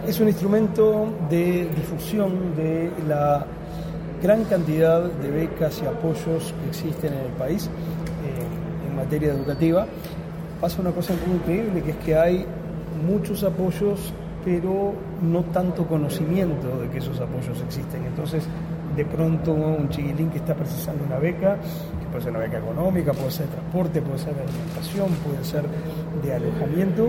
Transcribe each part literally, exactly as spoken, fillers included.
Es un instrumento de difusión de la gran cantidad de becas y apoyos que existen en el país eh, en materia educativa. Pasa una cosa muy increíble, que es que hay muchos apoyos, pero no tanto conocimiento de que esos apoyos existen. Entonces, de pronto, un chiquilín que está precisando una beca, que puede ser una beca económica, puede ser de transporte, puede ser de alimentación, puede ser de alojamiento,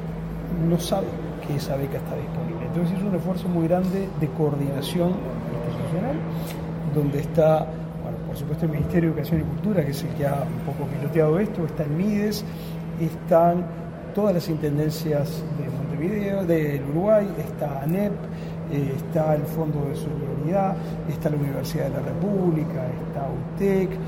no sabe que esa beca está disponible. Entonces, es un esfuerzo muy grande de coordinación institucional, donde está, bueno, por supuesto, el Ministerio de Educación y Cultura, que es el que ha un poco piloteado esto, está el MIDES, están todas las intendencias de Montevideo, del Uruguay, está ANEP, eh, está el Fondo de Solidaridad, está la Universidad de la República, está UTEC eh,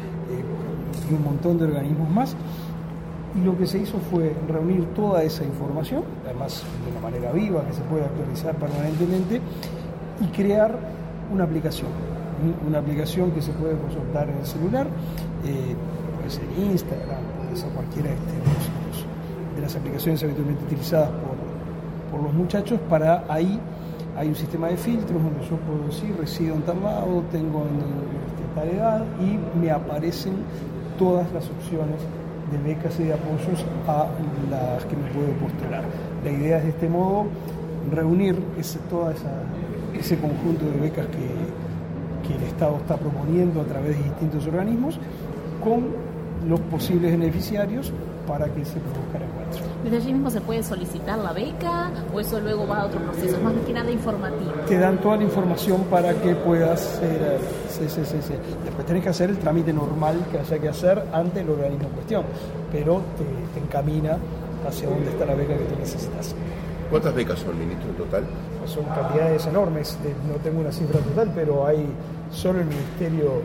y un montón de organismos más. Y lo que se hizo fue reunir toda esa información, además de una manera viva que se puede actualizar permanentemente, y crear una aplicación, una aplicación que se puede consultar en el celular, eh, puede ser Instagram, puede ser cualquiera de estos de las aplicaciones habitualmente utilizadas por, por los muchachos. Para ahí hay un sistema de filtros donde yo puedo decir resido en tal lado, tengo en, en tal edad, y me aparecen todas las opciones de becas y de apoyos a las que me puedo postular. La idea es de este modo reunir ese, toda esa, ese conjunto de becas que, que el Estado está proponiendo a través de distintos organismos con los posibles beneficiarios para que se produzcan encuentros. ¿Desde allí mismo se puede solicitar la beca o eso luego va a otro proceso? Es más que nada informativo. Te dan toda la información para que puedas ser, sí, sí, sí, sí. Después tenés que hacer el trámite normal que haya que hacer ante el organismo en cuestión, pero te, te encamina hacia dónde está la beca que tú necesitas. ¿Cuántas becas son, ministro, en total? Son cantidades enormes, no tengo una cifra total, pero hay solo el Ministerio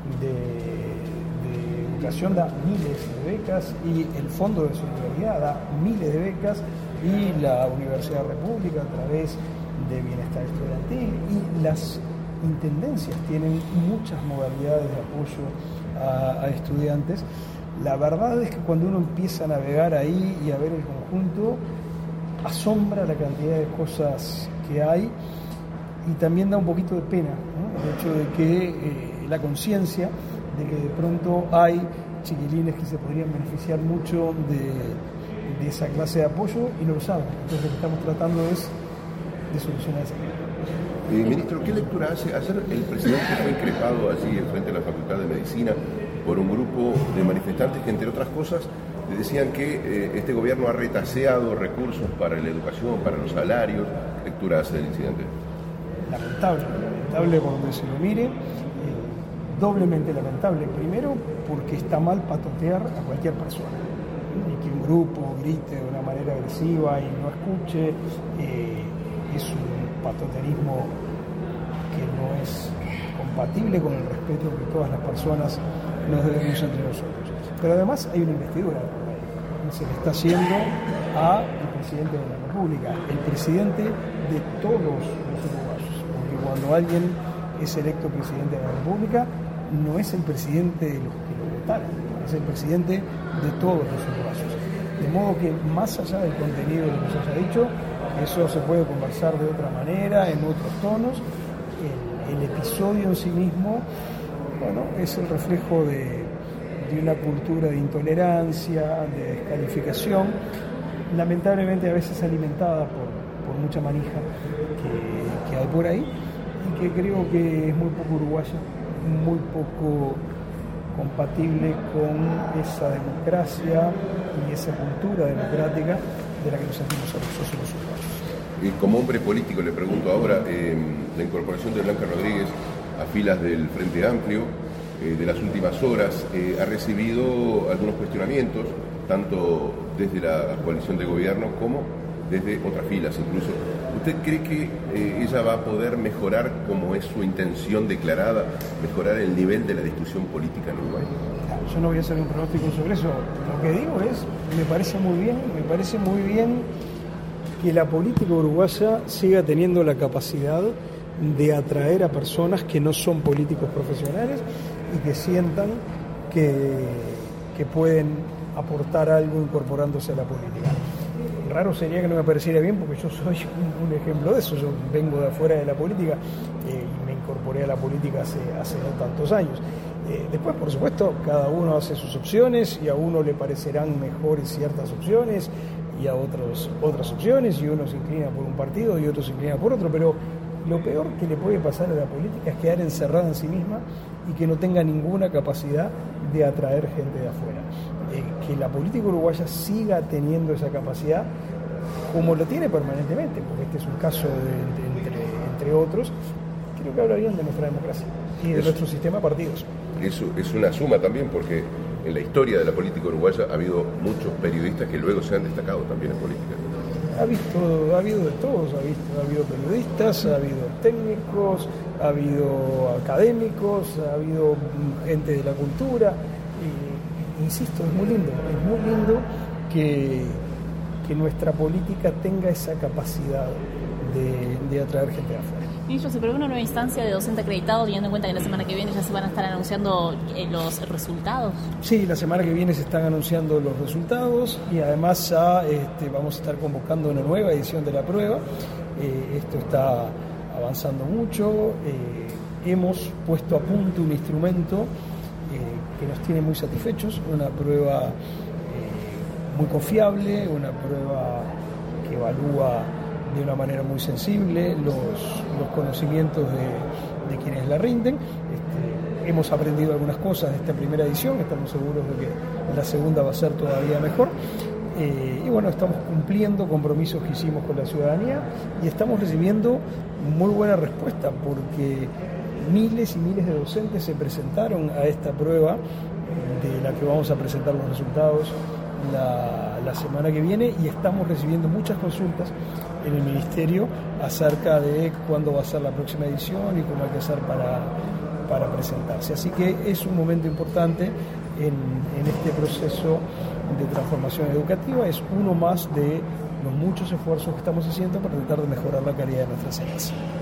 de Educación da miles de becas, y el Fondo de Solidaridad da miles de becas, y la Universidad República a través de Bienestar Estudiantil, y las intendencias tienen muchas modalidades de apoyo a, a estudiantes. La verdad es que cuando uno empieza a navegar ahí y a ver el conjunto, asombra la cantidad de cosas que hay, y también da un poquito de pena, ¿no? El hecho de que eh, la conciencia de que de pronto hay chiquilines que se podrían beneficiar mucho de, de esa clase de apoyo y no lo saben. Entonces lo que estamos tratando es de solucionar ese problema. Eh, ministro, ¿qué lectura hace? Ayer el presidente fue increpado allí frente a la Facultad de Medicina por un grupo de manifestantes que, entre otras cosas, le decían que eh, este gobierno ha retaseado recursos para la educación, para los salarios. ¿Qué lectura hace del incidente? Lamentable, lamentable por donde se lo mire. Doblemente lamentable. Primero, porque está mal patotear a cualquier persona, y que un grupo grite de una manera agresiva y no escuche, eh, es un patoterismo que no es compatible con el respeto que todas las personas nos debemos entre nosotros. Pero además hay una investidura que se le está haciendo al presidente de la República, el presidente de todos los uruguayos, porque cuando alguien es electo presidente de la República, no es el presidente de los que lo votaron, es el presidente de todos los uruguayos. De modo que, más allá del contenido de lo que se haya dicho, eso se puede conversar de otra manera, en otros tonos. El, el episodio en sí mismo, bueno, es el reflejo de, de una cultura de intolerancia, de descalificación, lamentablemente a veces alimentada por, por mucha manija que, que hay por ahí, y que creo que es muy poco uruguaya, muy poco compatible con esa democracia y esa cultura democrática de la que nos sentimos orgullosos los uruguayos. Y como hombre político le pregunto ahora, eh, la incorporación de Blanca Rodríguez a filas del Frente Amplio eh, de las últimas horas eh, ha recibido algunos cuestionamientos, tanto desde la coalición de gobierno como desde otras filas incluso. ¿Usted cree que eh, ella va a poder mejorar, como es su intención declarada, mejorar el nivel de la discusión política en Uruguay? Yo no voy a hacer un pronóstico sobre eso. Lo que digo es, me parece muy bien, me parece muy bien que la política uruguaya siga teniendo la capacidad de atraer a personas que no son políticos profesionales y que sientan que, que pueden aportar algo incorporándose a la política. raro sería que no me pareciera bien, porque yo soy un, un ejemplo de eso. Yo vengo de afuera de la política eh, y me incorporé a la política hace, hace no tantos años. Eh, después, por supuesto, cada uno hace sus opciones y a uno le parecerán mejores ciertas opciones y a otros otras opciones, y uno se inclina por un partido y otro se inclina por otro, pero lo peor que le puede pasar a la política es quedar encerrada en sí misma y que no tenga ninguna capacidad de atraer gente de afuera. Eh, que la política uruguaya siga teniendo esa capacidad como lo tiene permanentemente, porque este es un caso de, de, entre, entre otros, creo que habla bien de nuestra democracia y de eso, nuestro sistema de partidos. Eso es una suma también, porque en la historia de la política uruguaya ha habido muchos periodistas que luego se han destacado también en política. Ha, visto, ha habido de todos, ha, visto, ha habido periodistas, ha habido técnicos, ha habido académicos, ha habido gente de la cultura. Y, insisto, es muy lindo, es muy lindo que, que nuestra política tenga esa capacidad de, de atraer gente de afuera. Ministro, ¿se prevé una nueva instancia de docente acreditado, teniendo en cuenta que la semana que viene ya se van a estar anunciando eh, los resultados? Sí, la semana que viene se están anunciando los resultados y además ya este, vamos a estar convocando una nueva edición de la prueba. Eh, esto está avanzando mucho. Eh, hemos puesto a punto un instrumento eh, que nos tiene muy satisfechos, una prueba eh, muy confiable, una prueba que evalúa de una manera muy sensible los, los conocimientos de, de quienes la rinden. Este, hemos aprendido algunas cosas de esta primera edición, estamos seguros de que la segunda va a ser todavía mejor. Eh, y bueno, estamos cumpliendo compromisos que hicimos con la ciudadanía y estamos recibiendo muy buena respuesta, porque miles y miles de docentes se presentaron a esta prueba, de la que vamos a presentar los resultados La, la semana que viene, y estamos recibiendo muchas consultas en el Ministerio acerca de cuándo va a ser la próxima edición y cómo hay que hacer para, para presentarse. Así que es un momento importante en, en este proceso de transformación educativa, es uno más de los muchos esfuerzos que estamos haciendo para tratar de mejorar la calidad de nuestras enseñanzas.